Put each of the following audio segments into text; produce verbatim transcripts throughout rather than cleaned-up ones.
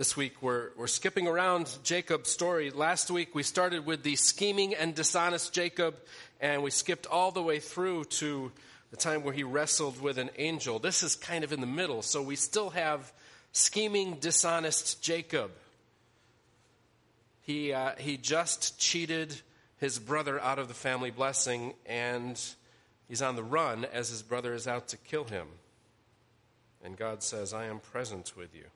This week we're, we're skipping around Jacob's story. Last week we started with the scheming and dishonest Jacob, and we skipped all the way through to the time where he wrestled with an angel. This is kind of in the middle, so we still have scheming, dishonest Jacob. He, uh, he just cheated his brother out of the family blessing, and he's on the run as his brother is out to kill him. And God says, I am present with you.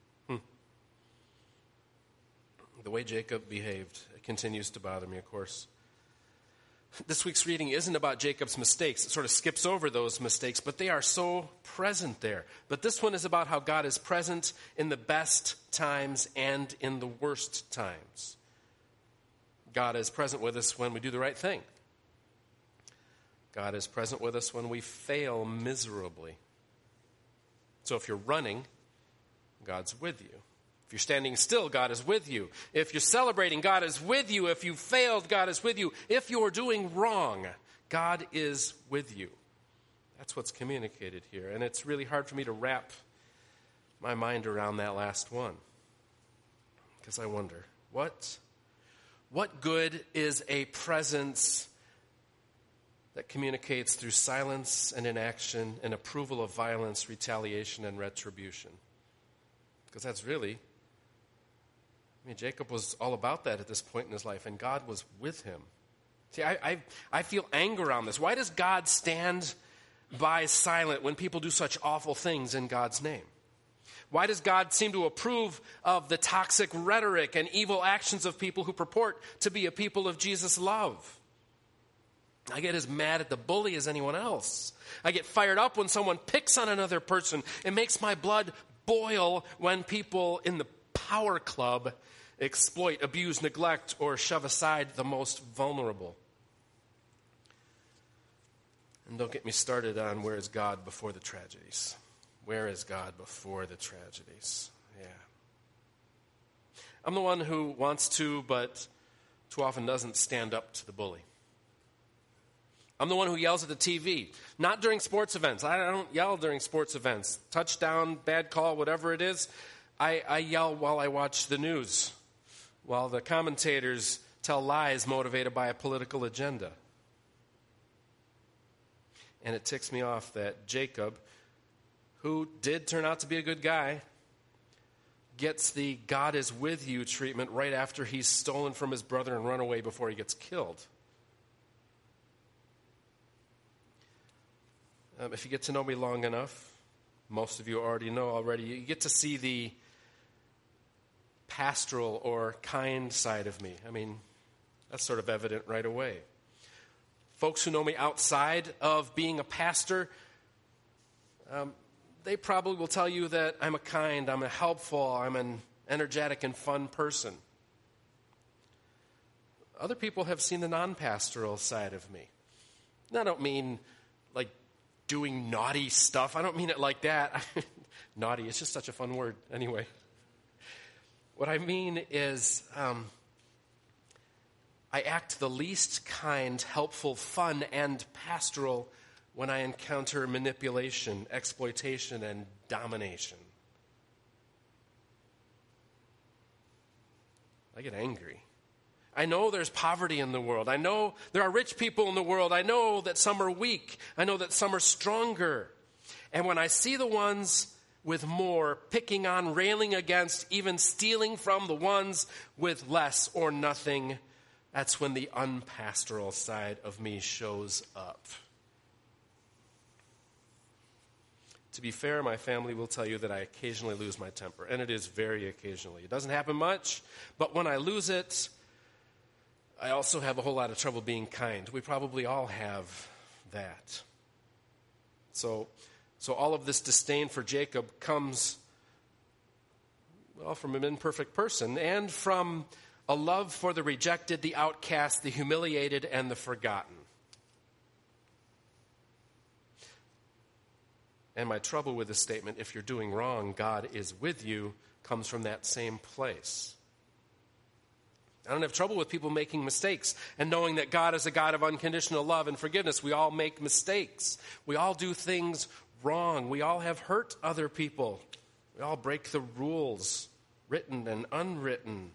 The way Jacob behaved, it continues to bother me, of course. This week's reading isn't about Jacob's mistakes. It sort of skips over those mistakes, but they are so present there. But this one is about how God is present in the best times and in the worst times. God is present with us when we do the right thing. God is present with us when we fail miserably. So if you're running, God's with you. If you're standing still, God is with you. If you're celebrating, God is with you. If you failed, God is with you. If you're doing wrong, God is with you. That's what's communicated here. And it's really hard for me to wrap my mind around that last one. Because I wonder, what, what good is a presence that communicates through silence and inaction and approval of violence, retaliation, and retribution? Because that's really... I mean, Jacob was all about that at this point in his life, and God was with him. See, I, I, I feel anger on this. Why does God stand by silent when people do such awful things in God's name? Why does God seem to approve of the toxic rhetoric and evil actions of people who purport to be a people of Jesus' love? I get as mad at the bully as anyone else. I get fired up when someone picks on another person. It makes my blood boil when people in the power club exploit, abuse, neglect, or shove aside the most vulnerable. And don't get me started on where is God before the tragedies. Where is God before the tragedies? Yeah. I'm the one who wants to, but too often doesn't stand up to the bully. I'm the one who yells at the T V, not during sports events. I don't yell during sports events. Touchdown, bad call, whatever it is. I, I yell while I watch the news, while the commentators tell lies motivated by a political agenda. And it ticks me off that Jacob, who did turn out to be a good guy, gets the God is with you treatment right after he's stolen from his brother and run away before he gets killed. Um, if you get to know me long enough, most of you already know already, you get to see the pastoral or kind side of me. I mean, that's sort of evident right away. Folks who know me outside of being a pastor, um, they probably will tell you that I'm a kind, I'm a helpful, I'm an energetic and fun person. Other people have seen the non-pastoral side of me. And I don't mean like doing naughty stuff. I don't mean it like that. Naughty, it's just such a fun word anyway. What I mean is um, I act the least kind, helpful, fun, and pastoral when I encounter manipulation, exploitation, and domination. I get angry. I know there's poverty in the world. I know there are rich people in the world. I know that some are weak. I know that some are stronger. And when I see the ones with more, picking on, railing against, even stealing from the ones with less or nothing, that's when the unpastoral side of me shows up. To be fair, my family will tell you that I occasionally lose my temper, and it is very occasionally. It doesn't happen much, but when I lose it, I also have a whole lot of trouble being kind. We probably all have that. So, so all of this disdain for Jacob comes, well, from an imperfect person and from a love for the rejected, the outcast, the humiliated, and the forgotten. And my trouble with this statement, if you're doing wrong, God is with you, comes from that same place. I don't have trouble with people making mistakes and knowing that God is a God of unconditional love and forgiveness. We all make mistakes. We all do things wrong. We all have hurt other people. We all break the rules. written and unwritten.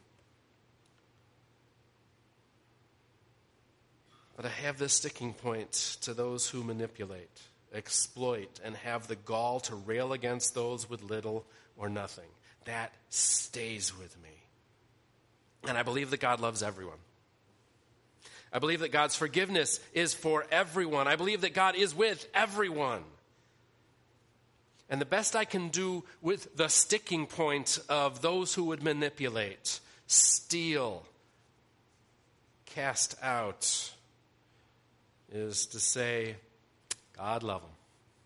But I have this sticking point to those who manipulate, exploit, and have the gall to rail against those with little or nothing. That stays with me. And I believe that God loves everyone. I believe that God's forgiveness is for everyone. I believe that God is with everyone. And the best I can do with the sticking point of those who would manipulate, steal, cast out, is to say, God love them.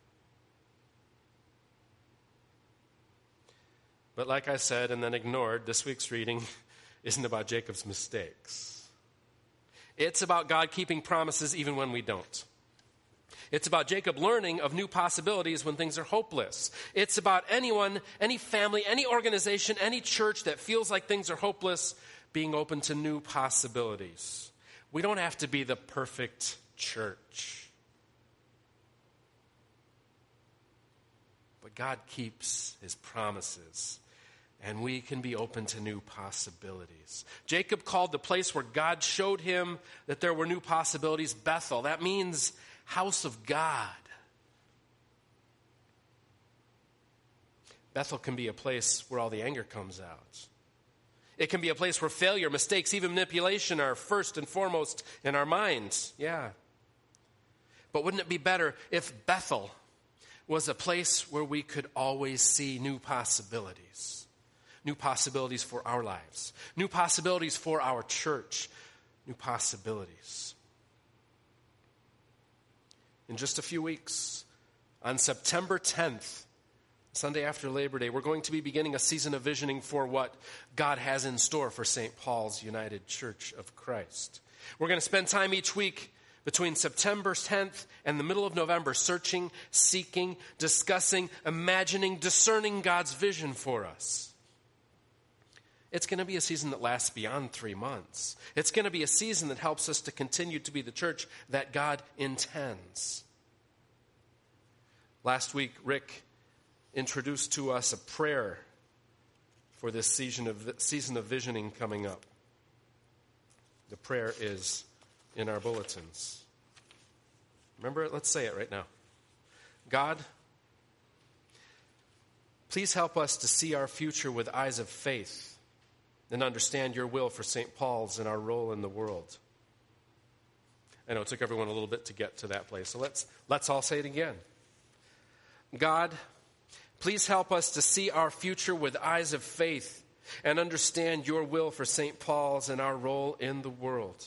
But like I said and then ignored, this week's reading isn't about Jacob's mistakes. It's about God keeping promises even when we don't. It's about Jacob learning of new possibilities when things are hopeless. It's about anyone, any family, any organization, any church that feels like things are hopeless being open to new possibilities. We don't have to be the perfect church. But God keeps his promises, and we can be open to new possibilities. Jacob called the place where God showed him that there were new possibilities Bethel. That means house of God. Bethel can be a place where all the anger comes out. It can be a place where failure, mistakes, even manipulation are first and foremost in our minds. Yeah. But wouldn't it be better if Bethel was a place where we could always see new possibilities? New possibilities for our lives. New possibilities for our church. New possibilities. In just a few weeks, on September tenth, Sunday after Labor Day, we're going to be beginning a season of visioning for what God has in store for Saint Paul's United Church of Christ. We're going to spend time each week between September tenth and the middle of November searching, seeking, discussing, imagining, discerning God's vision for us. It's going to be a season that lasts beyond three months. It's going to be a season that helps us to continue to be the church that God intends. Last week, Rick introduced to us a prayer for this season of, season of visioning coming up. The prayer is in our bulletins. Remember it? Let's say it right now. God, please help us to see our future with eyes of faith and understand your will for Saint Paul's and our role in the world. I know it took everyone a little bit to get to that place, so let's, let's all say it again. God, please help us to see our future with eyes of faith and understand your will for Saint Paul's and our role in the world.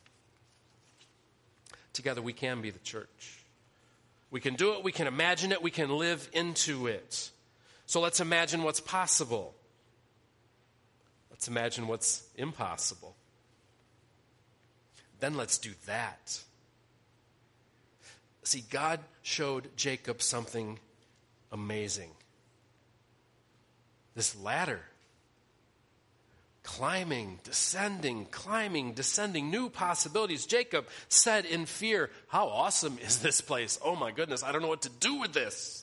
Together we can be the church. We can do it, we can imagine it, we can live into it. So let's imagine what's possible. Let's imagine what's impossible. Then let's do that. See, God showed Jacob something amazing. This ladder. Climbing, descending, climbing, descending, new possibilities. Jacob said in fear, how awesome is this place? Oh my goodness, I don't know what to do with this.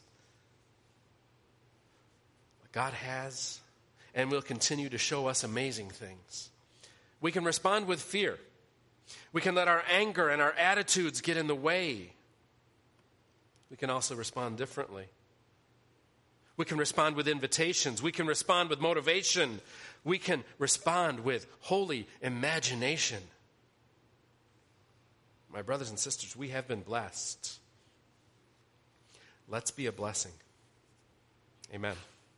But God has and will continue to show us amazing things. We can respond with fear. We can let our anger and our attitudes get in the way. We can also respond differently. We can respond with invitations. We can respond with motivation. We can respond with holy imagination. My brothers and sisters, we have been blessed. Let's be a blessing. Amen.